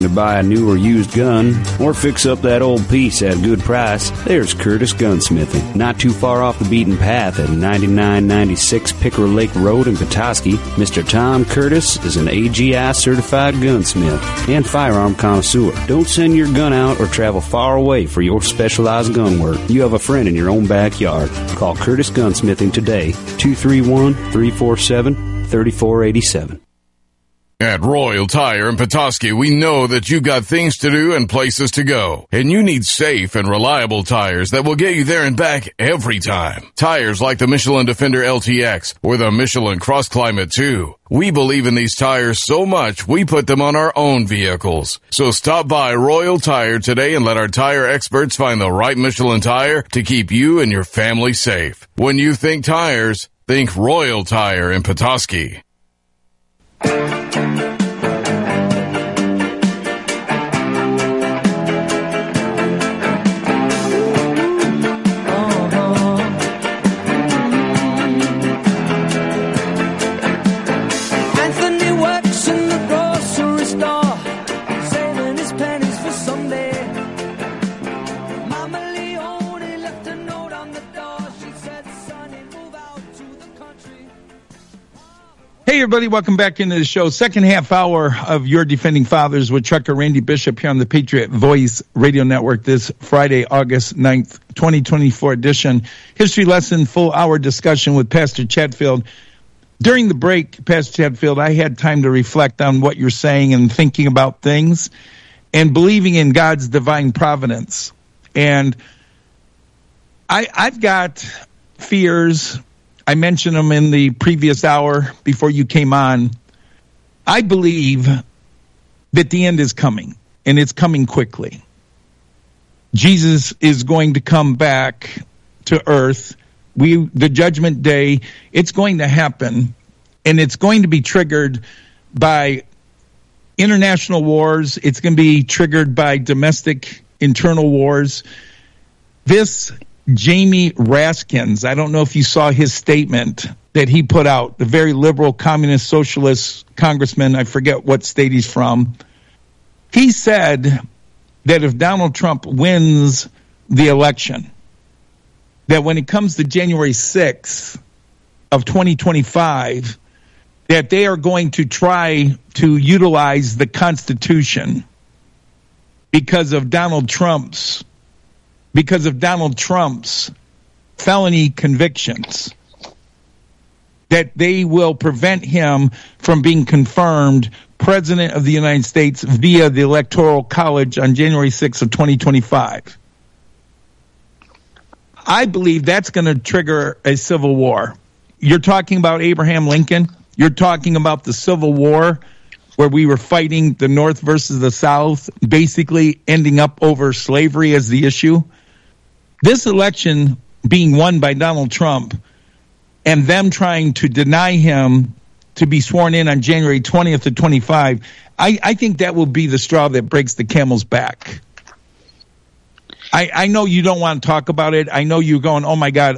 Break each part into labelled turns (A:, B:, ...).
A: To buy a new or used gun or fix up that old piece at a good price, there's Curtis Gunsmithing. Not too far off the beaten path at 9996 Pickerel Lake Road in Petoskey, Mr. Tom Curtis is an AGI certified gunsmith and firearm connoisseur. Don't send your gun out or travel far away for your specialized gun work. You have a friend in your own backyard. Call Curtis Gunsmithing today, 231-347-3487.
B: At Royal Tire in Petoskey, we know that you've got things to do and places to go, and you need safe and reliable tires that will get you there and back every time. Tires like the Michelin Defender LTX or the Michelin Cross Climate 2. We believe in these tires so much, we put them on our own vehicles. So stop by Royal Tire today and let our tire experts find the right Michelin tire to keep you and your family safe. When you think tires, think Royal Tire in Petoskey.
C: Hey, everybody, welcome back into the show. Second half hour of Your Defending Fathers with Trucker Randy Bishop here on the Patriot Voice Radio Network this Friday, August 9th, 2024 edition. History lesson, full hour discussion with Pastor Chatfield. During the break, Pastor Chatfield, I had time to reflect on what you're saying and thinking about things and believing in God's divine providence. And I've got fears. I mentioned them in the previous hour before you came on. I believe that the end is coming, and it's coming quickly. Jesus is going to come back to earth. The judgment day, it's going to happen, and it's going to be triggered by international wars. It's going to be triggered by domestic internal wars. This Jamie Raskins, I don't know if you saw his statement that he put out, the very liberal communist socialist congressman, I forget what state he's from. He said that if Donald Trump wins the election, that when it comes to January 6th of 2025, that they are going to try to utilize the Constitution because of Donald Trump's felony convictions, that they will prevent him from being confirmed President of the United States via the Electoral College on January 6th of 2025. I believe that's going to trigger a civil war. You're talking about Abraham Lincoln. You're talking about the Civil War, where we were fighting the North versus the South, basically ending up over slavery as the issue. This election being won by Donald Trump and them trying to deny him to be sworn in on January 20th to 25, I think that will be the straw that breaks the camel's back. I know you don't want to talk about it. I know you're going, oh, my God,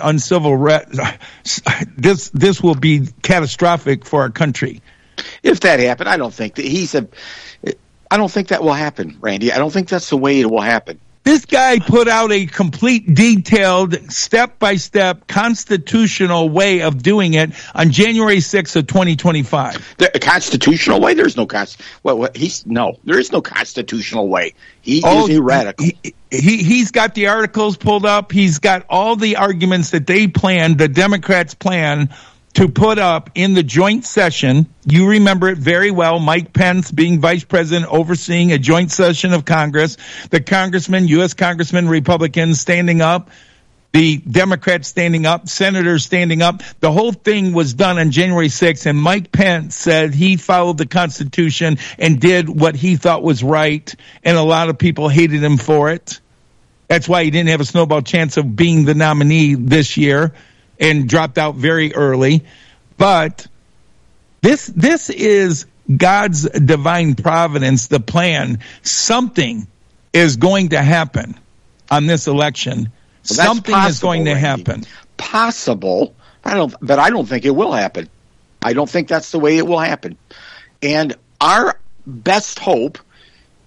C: this will be catastrophic for our country.
D: If that happened, I don't think that I don't think that will happen, Randy. I don't think that's the way it will happen.
C: This guy put out a complete, detailed, step-by-step constitutional way of doing it on January 6th of 2025.
D: A constitutional way? There's no there is no constitutional way. He is heretical.
C: He's got the articles pulled up. He's got all the arguments that they planned, the Democrats plan, to put up in the joint session. You remember it very well. Mike Pence being vice president, overseeing a joint session of Congress. The congressmen, U.S. congressmen, Republicans standing up. The Democrats standing up. Senators standing up. The whole thing was done on January 6th, and Mike Pence said he followed the Constitution and did what he thought was right, and a lot of people hated him for it. That's why he didn't have a snowball chance of being the nominee this year, and dropped out very early. But this is God's divine providence, the plan. Something is going to happen on this election.
D: Well,
C: something is going to happen.
D: Possible, I don't think it will happen. I don't think that's the way it will happen. And our best hope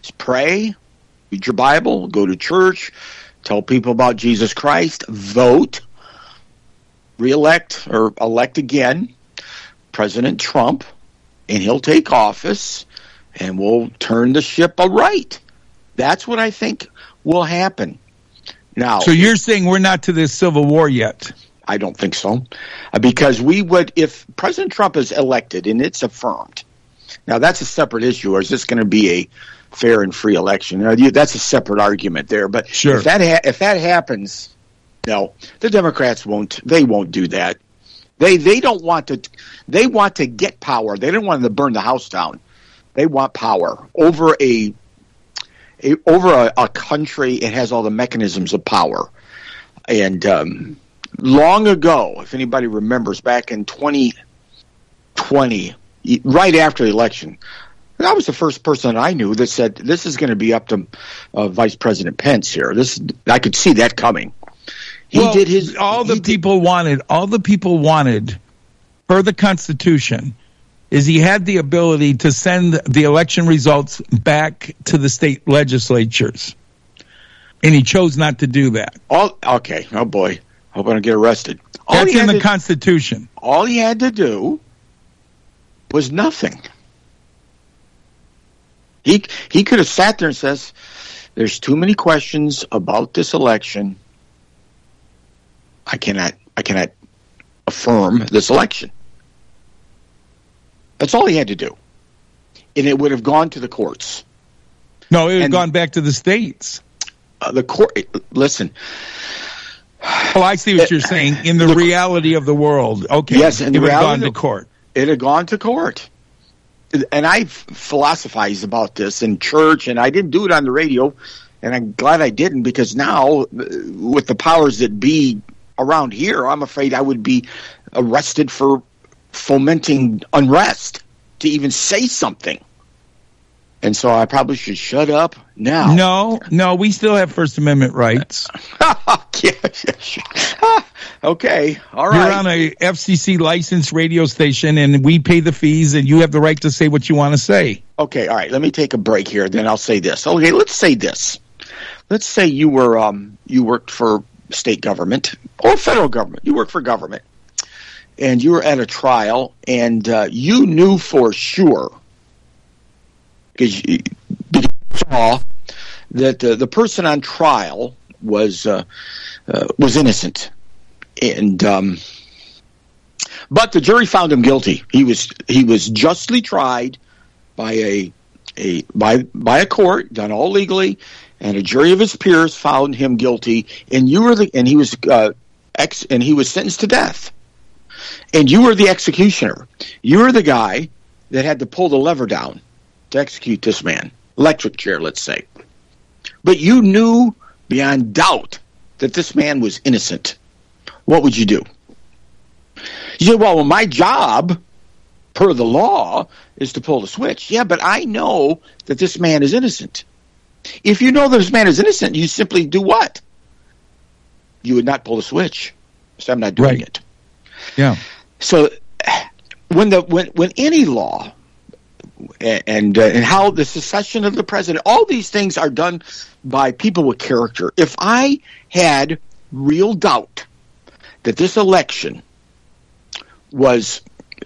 D: Pray, read your Bible, go to church, tell people about Jesus Christ, vote, re-elect or elect again President Trump, and he'll take office, and we'll turn the ship aright. That's what I think will happen. Now,
C: so you're saying we're not to this civil war yet?
D: I don't think so, because we would, if President Trump is elected and it's affirmed. Now, that's a separate issue, or is this going to be a fair and free election? That's a separate argument there. But
C: sure.
D: if that happens, no, the Democrats won't. They won't do that. They don't want to. They want to get power. They don't want to burn the house down. They want power over a country. It has all the mechanisms of power. And long ago, if anybody remembers, back in 2020, right after the election, I was the first person I knew that said this is going to be up to Vice President Pence here. I could see that coming. All the people wanted per the Constitution is he had the ability to send the election results back to the state legislatures, and he chose not to do that. Okay. Oh boy, hope I don't get arrested.
C: That's in the Constitution.
D: All he had to do was nothing. He could have sat there and says, "There's too many questions about this election. I cannot affirm this election." That's all he had to do. And it would have gone to the courts.
C: No, it would have gone back to the states.
D: The court, listen.
C: Oh, I see what you're saying. In the reality of the world. Okay.
D: Yes,
C: it would have gone to court.
D: It had gone to court. And I've philosophized about this in church, and I didn't do it on the radio, and I'm glad I didn't, because now, with the powers that be around here, I'm afraid I would be arrested for fomenting unrest to even say something. And so I probably should shut up now.
C: No, we still have First Amendment rights.
D: Okay, all right.
C: You're on a FCC licensed radio station, and we pay the fees, and you have the right to say what you want to say.
D: Okay, all right. Let me take a break here, then I'll say this. Okay, let's say this. Let's say you worked for state government or federal government. You work for government, and you were at a trial, and you knew for sure, because you saw that the person on trial was innocent, and but the jury found him guilty. He was justly tried by a court, done all legally, and a jury of his peers found him guilty. And he was sentenced to death. And you were the executioner. You were the guy that had to pull the lever down to execute this man. Electric chair, let's say. But you knew beyond doubt that this man was innocent. What would you do? You say, well, my job, per the law, is to pull the switch. Yeah, but I know that this man is innocent. If you know that this man is innocent, you simply do what? You would not pull the switch. So I'm not doing it.
C: Yeah.
D: So when any law and how the secession of the president, all these things are done by people with character. If I had real doubt that this election was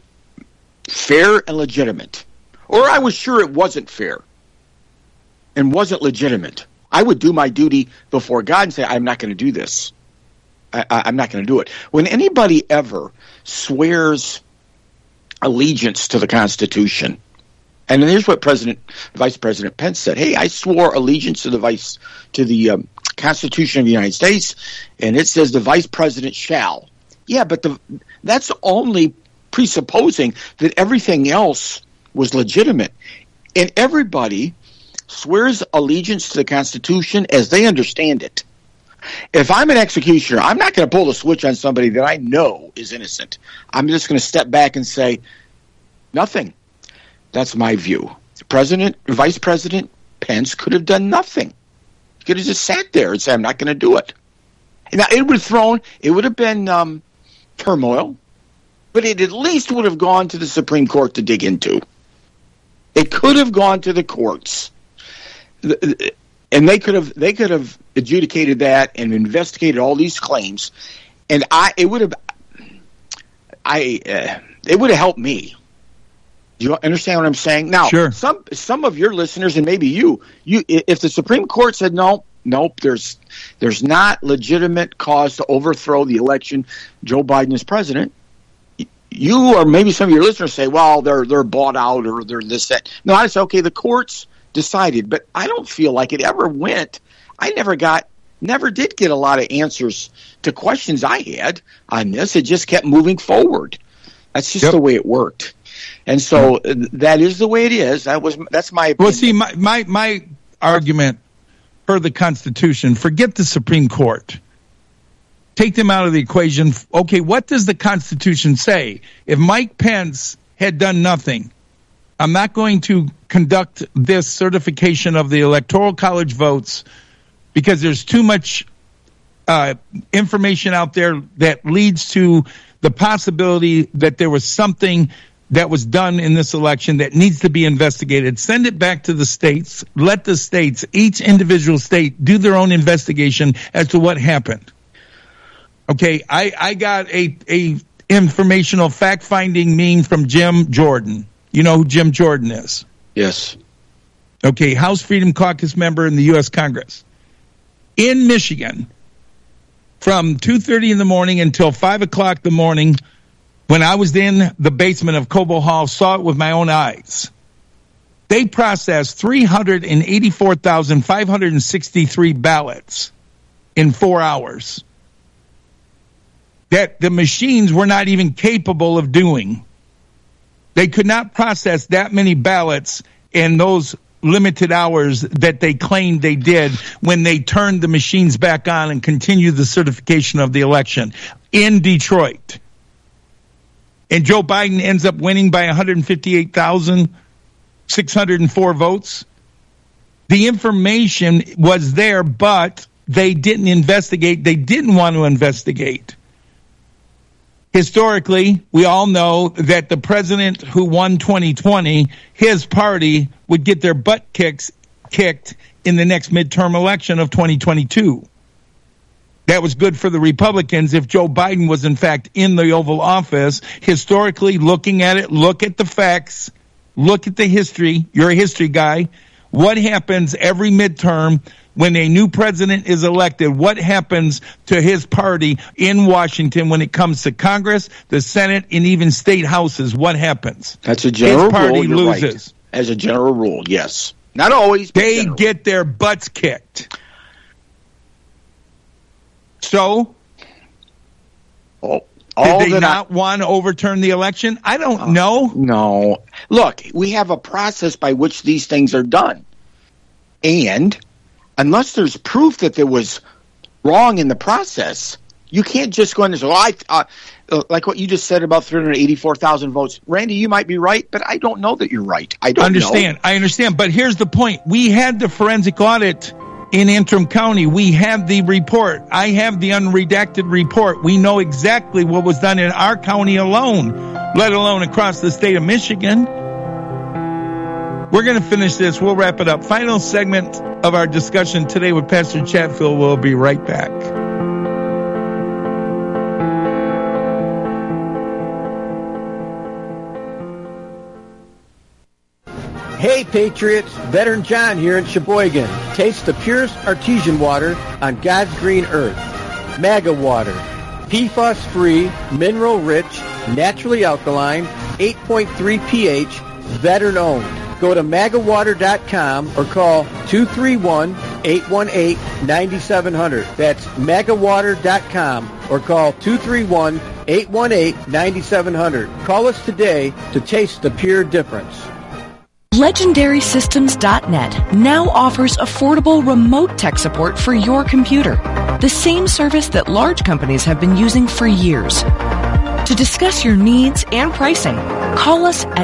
D: fair and legitimate, or I was sure it wasn't fair and wasn't legitimate, I would do my duty before God and say, I'm not going to do this. I'm not going to do it. When anybody ever swears allegiance to the Constitution, and here's what Vice President Pence said: "Hey, I swore allegiance to the Constitution of the United States, and it says the Vice President shall." Yeah, but that's only presupposing that everything else was legitimate, and everybody swears allegiance to the Constitution as they understand it. If I'm an executioner, I'm not going to pull the switch on somebody that I know is innocent. I'm just going to step back and say, nothing. That's my view. Vice President Pence could have done nothing. He could have just sat there and said, I'm not going to do it. Now, it would have been turmoil, but it at least would have gone to the Supreme Court to dig into. It could have gone to the courts. and they could have adjudicated that and investigated all these claims, and it would have helped me. Do you understand what I'm saying? Now,
C: sure.
D: Some of your listeners, and maybe you, if the Supreme Court said nope, there's not legitimate cause to overthrow the election, Joe Biden is president, you or maybe some of your listeners say, well, they're bought out or they're this, that. No, I say, okay, the courts decided, but I don't feel like it ever went. I never did get a lot of answers to questions I had on this. It just kept moving forward. That's just the way it worked. And so that is the way it is. That's my opinion.
C: Well, see, my argument per the Constitution, forget the Supreme Court. Take them out of the equation. Okay, what does the Constitution say? If Mike Pence had done nothing, I'm not going to conduct this certification of the Electoral College votes because there's too much information out there that leads to the possibility that there was something that was done in this election that needs to be investigated. Send it back to the states. Let the states, each individual state, do their own investigation as to what happened. Okay, I got a informational fact-finding meme from Jim Jordan. You know who Jim Jordan is?
D: Yes.
C: Okay, House Freedom Caucus member in the U.S. Congress. In Michigan, from 2:30 in the morning until 5 o'clock in the morning, when I was in the basement of Cobo Hall, saw it with my own eyes. They processed 384,563 ballots in 4 hours that the machines were not even capable of doing. They could not process that many ballots in those limited hours that they claimed they did when they turned the machines back on and continued the certification of the election in Detroit. And Joe Biden ends up winning by 158,604 votes. The information was there, but they didn't investigate. They didn't want to investigate. Historically, we all know that the president who won 2020, his party would get their butt kicked in the next midterm election of 2022. That was good for the Republicans if Joe Biden was, in fact, in the Oval Office. Historically, looking at it, look at the facts, look at the history. You're a history guy. What happens every midterm when a new president is elected? What happens to his party in Washington when it comes to Congress, the Senate, and even state houses? What happens?
D: That's a general
C: his party
D: rule.
C: Loses.
D: Right. As a general rule, yes. Not always.
C: They get their butts kicked. So, did they not want to overturn the election? I don't know.
D: No. Look, we have a process by which these things are done. And unless there's proof that there was wrong in the process, you can't just go in and say, like what you just said about 384,000 votes. Randy, you might be right, but I don't know that you're right. I understand. But here's the point. We had the forensic audit in Antrim County. We have the report. I have the unredacted report. We know exactly what was done in our county alone, let alone across the state of Michigan. We're going to finish this. We'll wrap it up. Final segment of our discussion today with Pastor Chatfield. We'll be right back.
E: Hey Patriots, Veteran John here in Sheboygan. Taste the purest artesian water on God's green earth. MAGA water. PFAS-free, mineral-rich, naturally alkaline, 8.3 pH, veteran-owned. Go to magawater.com or call 231-818-9700. That's magawater.com or call 231-818-9700. Call us today to taste the pure difference.
F: LegendarySystems.net now offers affordable remote tech support for your computer, the same service that large companies have been using for years. To discuss your needs and pricing, call us at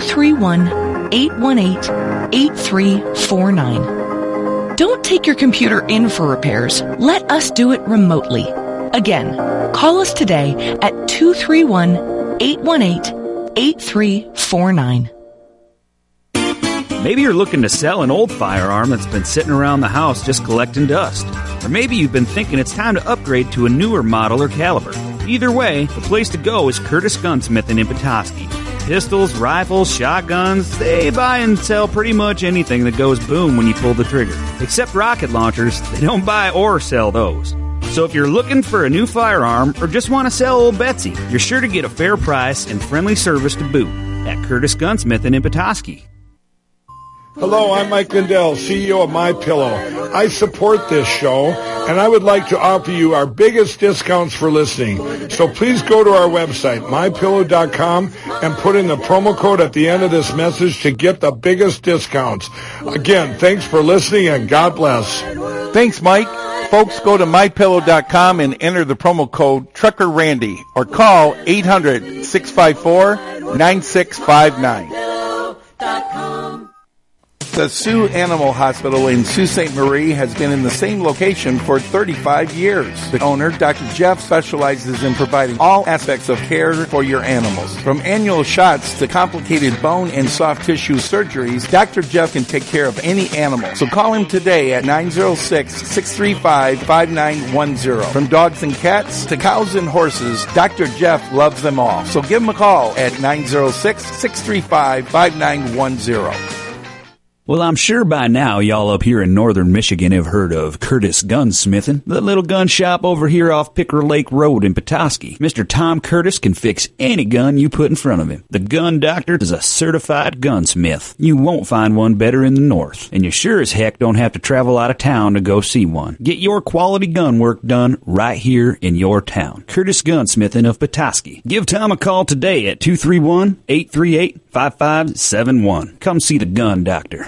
F: 231-818-8349. Don't take your computer in for repairs. Let us do it remotely. Again, call us today at 231-818-8349.
A: Maybe you're looking to sell an old firearm that's been sitting around the house just collecting dust. Or maybe you've been thinking it's time to upgrade to a newer model or caliber. Either way, the place to go is Curtis Gunsmithing in Petoskey. Pistols, rifles, shotguns, they buy and sell pretty much anything that goes boom when you pull the trigger. Except rocket launchers, they don't buy or sell those. So if you're looking for a new firearm or just want to sell old Betsy, you're sure to get a fair price and friendly service to boot at Curtis Gunsmithing in Petoskey.
G: Hello, I'm Mike Lindell, CEO of MyPillow. I support this show, and I would like to offer you our biggest discounts for listening. So please go to our website, MyPillow.com, and put in the promo code at the end of this message to get the biggest discounts. Again, thanks for listening, and God bless.
C: Thanks, Mike. Folks, go to MyPillow.com and enter the promo code TruckerRandy or call 800-654-9659. The Sioux Animal Hospital in Sault Ste. Marie has been in the same location for 35 years. The owner, Dr. Jeff, specializes in providing all aspects of care for your animals. From annual shots to complicated bone and soft tissue surgeries, Dr. Jeff can take care of any animal. So call him today at 906-635-5910. From dogs and cats to cows and horses, Dr. Jeff loves them all. So give him a call at 906-635-5910.
A: Well, I'm sure by now y'all up here in northern Michigan have heard of Curtis Gunsmithing, the little gun shop over here off Picker Lake Road in Petoskey. Mr. Tom Curtis can fix any gun you put in front of him. The Gun Doctor is a certified gunsmith. You won't find one better in the north, and you sure as heck don't have to travel out of town to go see one. Get your quality gun work done right here in your town. Curtis Gunsmithing of Petoskey. Give Tom a call today at 231-838-5571. Come see the Gun Doctor.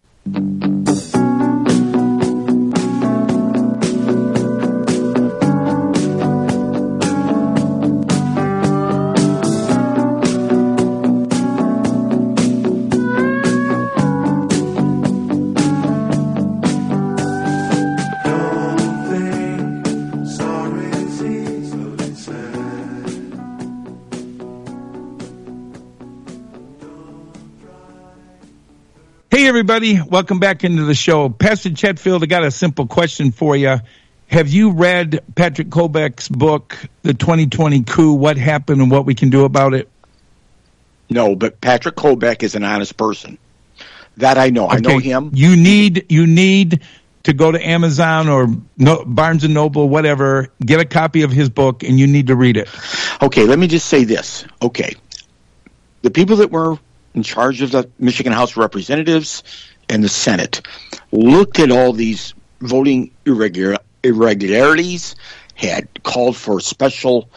C: Hey, everybody. Welcome back into the show. Pastor Chetfield, I got a simple question for you. Have you read Patrick Kobeck's book, The 2020 Coup, What Happened and What We Can Do About It?
D: No, but Patrick Kobeck is an honest person. That I know. Okay. I know him.
C: You need to go to Amazon or Barnes & Noble, whatever, get a copy of his book, and you need to read it.
D: Okay, let me just say this. Okay, the people that were in charge of the Michigan House of Representatives and the Senate looked at all these voting irregularities, had called for special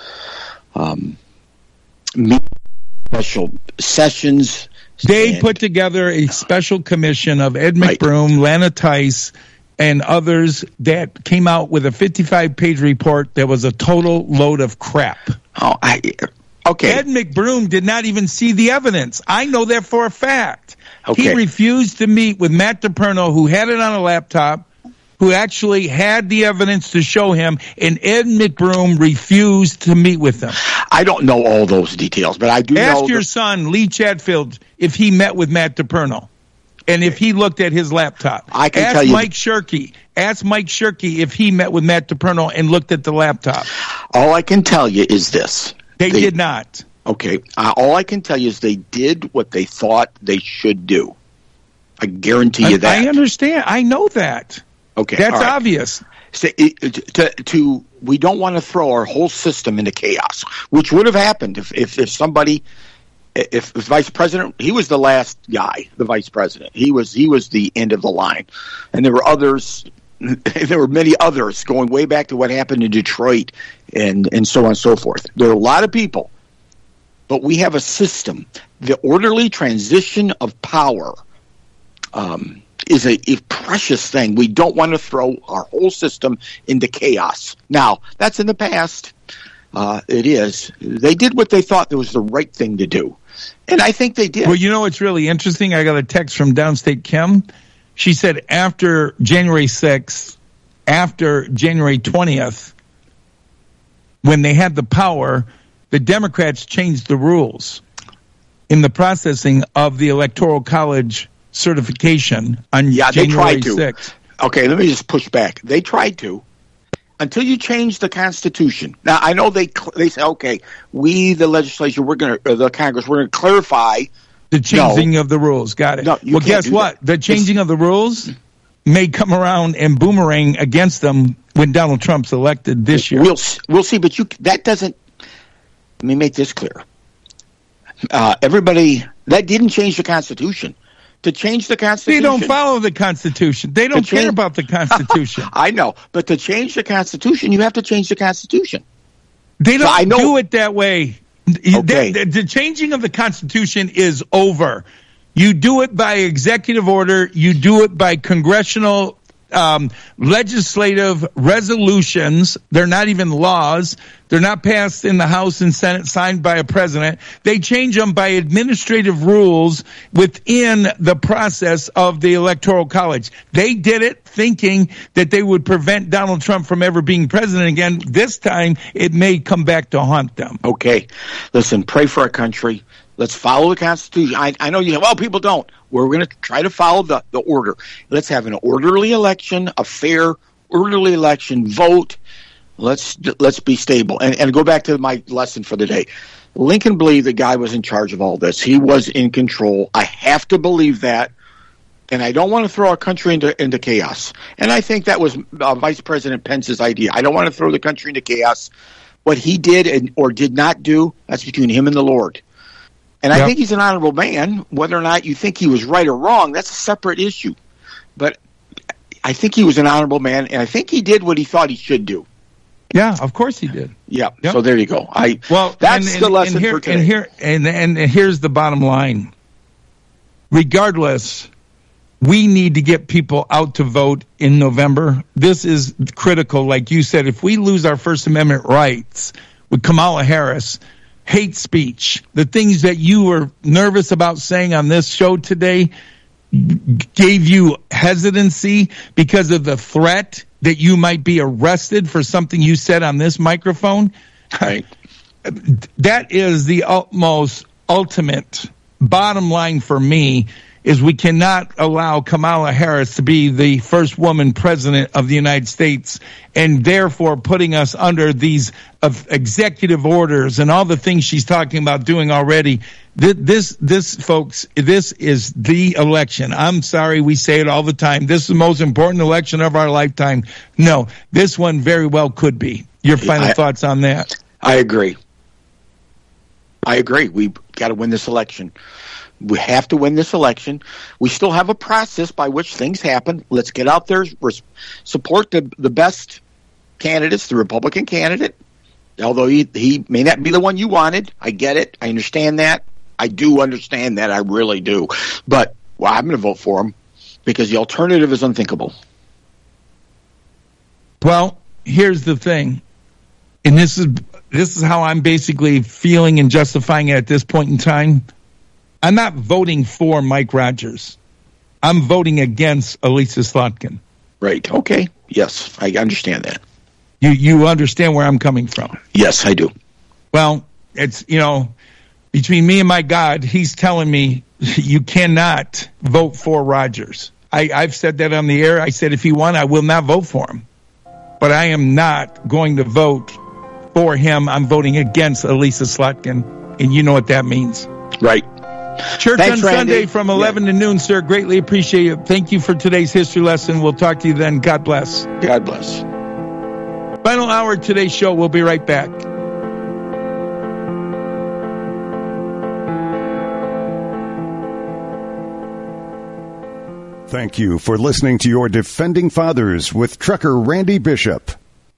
D: sessions.
C: They put together a special commission of Ed McBroom, Lana Tice, and others that came out with a 55-page report that was a total load of crap.
D: Okay.
C: Ed McBroom did not even see the evidence. I know that for a fact.
D: Okay.
C: He refused to meet with Matt DePerno, who had it on a laptop, who actually had the evidence to show him, and Ed McBroom refused to meet with them.
D: I don't know all those details, but I do know.
C: Ask your son, Lee Chatfield, if he met with Matt DePerno and if he looked at his laptop.
D: I can tell you.
C: Ask Mike Shirkey if he met with Matt DePerno and looked at the laptop.
D: All I can tell you is this.
C: They did not.
D: Okay. All I can tell you is they did what they thought they should do. I guarantee you that.
C: I understand. I know that.
D: Okay.
C: That's right. Obvious.
D: So, we don't want to throw our whole system into chaos, which would have happened if Vice President, he was the last guy, the Vice President. He was the end of the line. And there were others. There were many others going way back to what happened in Detroit and so on and so forth. There are a lot of people, but we have a system. The orderly transition of power is a precious thing. We don't want to throw our whole system into chaos. Now, that's in the past. It is. They did what they thought was the right thing to do, and I think they did.
C: Well, you know what's really interesting? I got a text from Downstate Kim. She said after January 6th, after January 20th, when they had the power, the Democrats changed the rules in the processing of the Electoral College certification on
D: they
C: January
D: tried to.
C: 6th.
D: Okay, let me just push back. They tried to. Until you change the Constitution. Now, I know they say, okay, we, the legislature, the Congress, we're going to clarify
C: the changing of the rules. Got it.
D: No,
C: well, guess what? The changing of the rules may come around and boomerang against them when Donald Trump's elected this year.
D: We'll see, but that doesn't. Let me make this clear. Everybody, that didn't change the Constitution. To change the Constitution,
C: they don't follow the Constitution. They don't care about the Constitution.
D: I know, but to change the Constitution, you have to change the Constitution.
C: They don't do it that way.
D: Okay.
C: The changing of the Constitution is over. You do it by executive order. You do it by congressional legislative resolutions. They're not even laws. They're not passed in the House and Senate, signed by a president. They change them by administrative rules within the process of the Electoral College. They did it thinking that they would prevent Donald Trump from ever being president again. This time, it may come back to haunt them.
D: Okay. Listen, pray for our country. Let's follow the Constitution. I know people don't. We're going to try to follow the order. Let's have an orderly election, a fair, orderly election, vote. Let's be stable. And go back to my lesson for the day. Lincoln believed the guy was in charge of all this. He was in control. I have to believe that. And I don't want to throw our country into chaos. And I think that was Vice President Pence's idea. I don't want to throw the country into chaos. What he did or did not do, that's between him and the Lord. And I think he's an honorable man. Whether or not you think he was right or wrong, that's a separate issue. But I think he was an honorable man, and I think he did what he thought he should do.
C: Yeah, of course he did.
D: Yeah. Yep. So there you go. That's the lesson for today.
C: And here's the bottom line. Regardless, we need to get people out to vote in November. This is critical. Like you said, if we lose our First Amendment rights with Kamala Harris, hate speech, the things that you were nervous about saying on this show today gave you hesitancy because of the threat that you might be arrested for something you said on this microphone.
D: Right.
C: That is the ultimate bottom line for me, is we cannot allow Kamala Harris to be the first woman president of the United States, and therefore putting us under these executive orders and all the things she's talking about doing already. This, folks, this is the election. I'm sorry, we say it all the time. This is the most important election of our lifetime. No, this one very well could be. Your final thoughts on that?
D: I agree. We've got to win this election. We have to win this election. We still have a process by which things happen. Let's get out there, support the best candidates, the Republican candidate. Although he may not be the one you wanted. I get it. I understand that. I do understand that. I really do. But I'm going to vote for him because the alternative is unthinkable.
C: Well, here's the thing. And this is how I'm basically feeling and justifying it at this point in time. I'm not voting for Mike Rogers. I'm voting against Elisa Slotkin.
D: Right. Okay. Yes, I understand that.
C: You understand where I'm coming from?
D: Yes, I do.
C: Well, it's, between me and my God, he's telling me you cannot vote for Rogers. I've said that on the air. I said if he won, I will not vote for him. But I am not going to vote for him. I'm voting against Elisa Slotkin, and you know what that means.
D: Right.
C: Church Thanks, on Sunday Randy. From 11 to noon, sir. Greatly appreciate it. Thank you for today's history lesson. We'll talk to you then. God bless.
D: God bless.
C: Final hour of today's show. We'll be right back.
H: Thank you for listening to your Defending Fathers with Trucker Randy Bishop.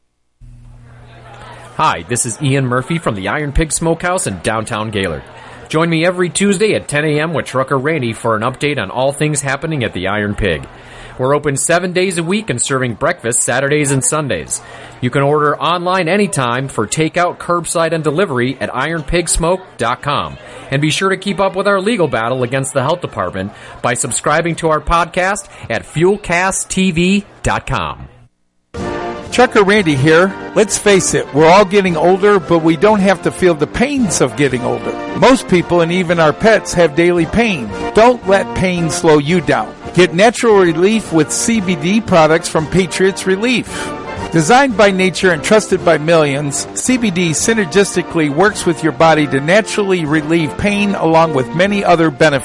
I: Hi, this is Ian Murphy from the Iron Pig Smokehouse in downtown Gaylord. Join me every Tuesday at 10 a.m. with Trucker Randy for an update on all things happening at the Iron Pig. We're open 7 days a week and serving breakfast Saturdays and Sundays. You can order online anytime for takeout, curbside, and delivery at ironpigsmoke.com. And be sure to keep up with our legal battle against the health department by subscribing to our podcast at fuelcasttv.com.
C: Trucker Randy here. Let's face it, we're all getting older, but we don't have to feel the pains of getting older. Most people and even our pets have daily pain. Don't let pain slow you down. Get natural relief with CBD products from Patriots Relief. Designed by nature and trusted by millions, CBD synergistically works with your body to naturally relieve pain along with many other benefits.